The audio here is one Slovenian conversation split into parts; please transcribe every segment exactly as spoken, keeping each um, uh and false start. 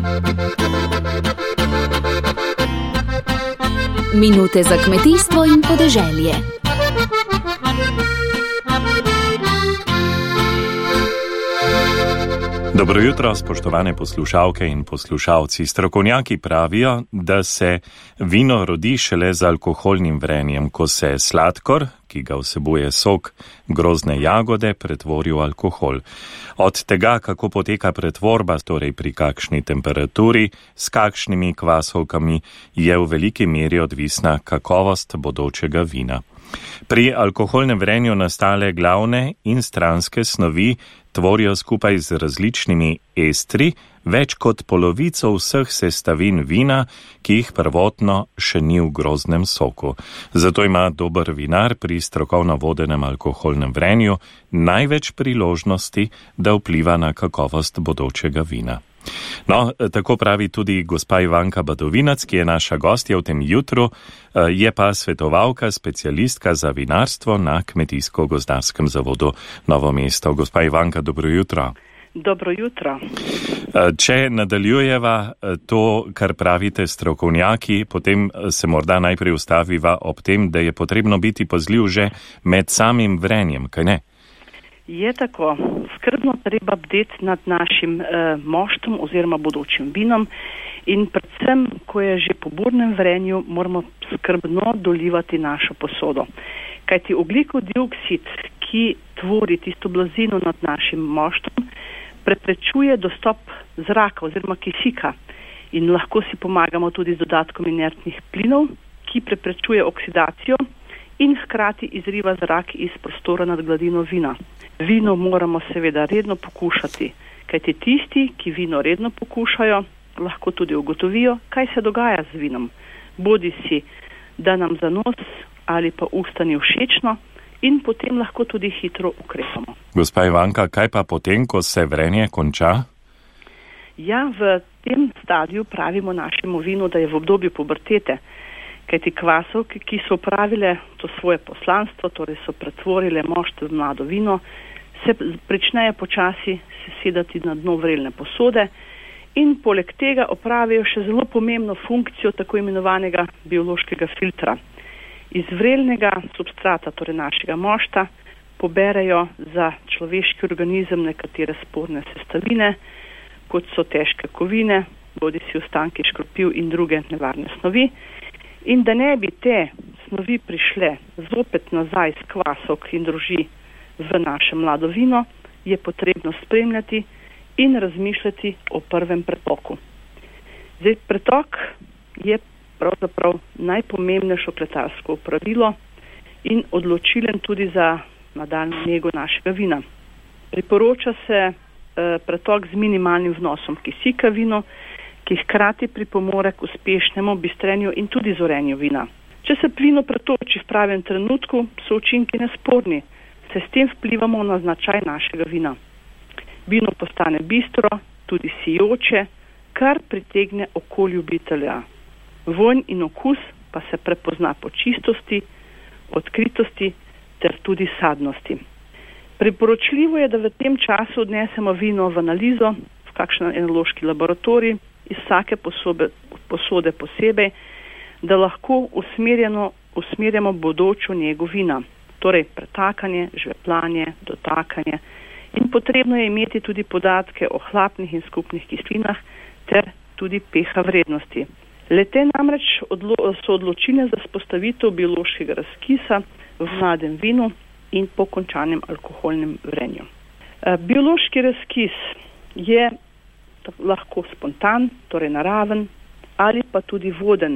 Minute za kmetijstvo in podeželje. Dobro jutro, spoštovane poslušalke in poslušalci. Strokovnjaki pravijo, da se vino rodi šele z alkoholnim vrenjem, ko se sladkor, ki ga vsebuje sok grozne jagode, pretvori v alkohol. Od tega, kako poteka pretvorba, torej pri kakšni temperaturi, s kakšnimi kvasovkami, je v veliki meri odvisna kakovost bodočega vina. Pri alkoholnem vrenju nastale glavne in stranske snovi tvorijo skupaj z različnimi estri več kot polovico vseh sestavin vina, ki jih prvotno še ni v groznem soku. Zato ima dober vinar pri strokovno vodenem alkoholnem vrenju največ priložnosti, da vpliva na kakovost bodočega vina. No, tako pravi tudi gospa Ivanka Badovinac, ki je naša gostja v tem jutru, je pa svetovalka, specialistka za vinarstvo na Kmetijsko-gozdarskem zavodu Novo mesto. Gospa Ivanka, dobro jutro. Dobro jutro. Če nadaljujeva to, kar pravite strokovnjaki, potem se morda najprej ustaviva ob tem, da je potrebno biti pazljiv že med samim vrenjem, kaj ne? Je tako. Skrbno treba bdeti nad našim eh, moštom oziroma bodočim vinom in predvsem, ko je že po burnem vrenju, moramo skrbno dolivati našo posodo. Kajti ogljikov dioksid, ki tvori tisto blazino nad našim moštom, preprečuje dostop zraka oziroma kisika in lahko si pomagamo tudi z dodatkom inertnih plinov, ki preprečuje oksidacijo in hkrati izriva zrak iz prostora nad gladino vina. Vino moramo seveda redno pokušati, kajti tisti, ki vino redno pokušajo, lahko tudi ugotovijo, kaj se dogaja z vinom. Bodi si, da nam za nos ali pa usta ni všečno in potem lahko tudi hitro ukrepamo. Gospa Ivanka, kaj pa potem, ko se vrenje konča? Ja, v tem stadiju pravimo našemu vinu, da je v obdobju pubertete, kajti kvasovke, ki so opravile to svoje poslanstvo, torej so pretvorile mošt v mlado vino, se pričnejo počasi sesedati na dno vrelne posode in poleg tega opravijo še zelo pomembno funkcijo tako imenovanega biološkega filtra. Iz vrelnega substrata, torej našega mošta, poberejo za človeški organizem nekatere sporne sestavine, kot so težke kovine, bodisi ostanki škropiv in druge nevarne snovi. In da ne bi te snovi prišle zopet nazaj z kvasovk in droži v naše mlado vino, je potrebno spremljati in razmišljati o prvem pretoku. Zdaj, pretok je pravzaprav najpomembnejše kletarsko pravilo in odločilen tudi za nadaljnjo nego našega vina. Priporoča se eh, pretok z minimalnim vnosom kisika vino, ki hkrati pripomore k uspešnemu bistrenju in tudi zorenju vina. Če se vino pretoči v pravem trenutku, so učinki nesporni, se s tem vplivamo na značaj našega vina. Vino postane bistro, tudi sijoče, kar pritegne oko ljubitelja. Vonj in okus pa se prepozna po čistosti, odkritosti ter tudi sadnosti. Priporočljivo je, da v tem času odnesemo vino v analizo, v kakšen enološki laboratorij, iz vsake posode, posode posebej, da lahko usmerjeno usmerjamo bodočo njego vina, torej pretakanje, žveplanje, dotakanje in potrebno je imeti tudi podatke o hlapnih in skupnih kislinah ter tudi pH vrednosti. Le-te namreč odlo- so odločilne za vzpostavitev biološkega razkisa v mladem vinu in po končanem alkoholnem vrenju. E, biološki razkis je lahko spontan, torej naraven, ali pa tudi voden.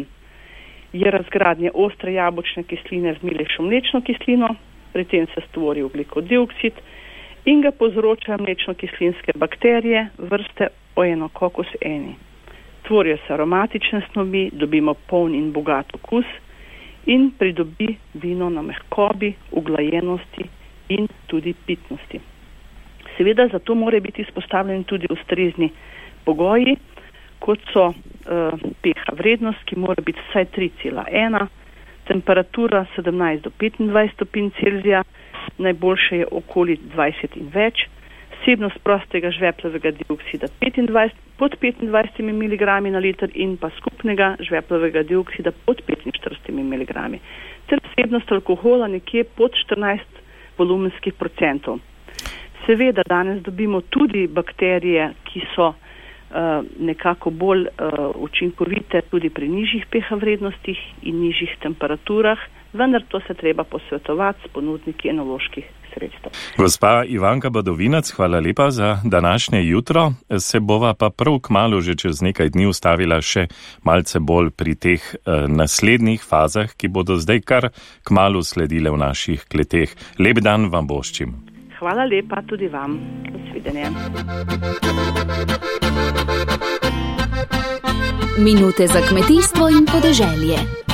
Je razgradnje ostre jabolčne kisline v milejšo mlečno kislino, pri tem se stvori ogljikov dioksid in ga povzročajo mlečno-kislinske bakterije vrste Oenococcus eni. Tvorijo se aromatične snovi, dobimo poln in bogat okus in pridobi vino na mehkobi, uglajenosti in tudi pitnosti. Seveda zato mora biti izpostavljeni tudi ustrezni pogoji, kot so uh, pH vrednost, ki mora biti vsaj tri cela ena, temperatura sedemnajst do petindvajset stopinj Celzija, najboljše je okoli dvajset in več, vsebnost prostega žveplovega dioksida petindvajset, pod petindvajset miligrami na liter in pa skupnega žveplovega dioksida pod petinštirideset miligrami. Ter vsebnost alkohola nekje pod štirinajst volumenskih procentov. Seveda danes dobimo tudi bakterije, ki so uh, nekako bolj uh, učinkovite tudi pri nižjih pH vrednostih in nižjih temperaturah, vendar to se treba posvetovati s ponudniki enoloških sredstev. Gospa Ivanka Badovinac, hvala lepa za današnje jutro. Se bova pa prav kmalu že čez nekaj dni ustavila še malce bolj pri teh eh, naslednjih fazah, ki bodo zdaj kar kmalu sledile v naših kleteh. Lep dan vam voščim. Hvala lepa tudi vam. Nasvidenje. Minute za kmetijstvo in podeželje.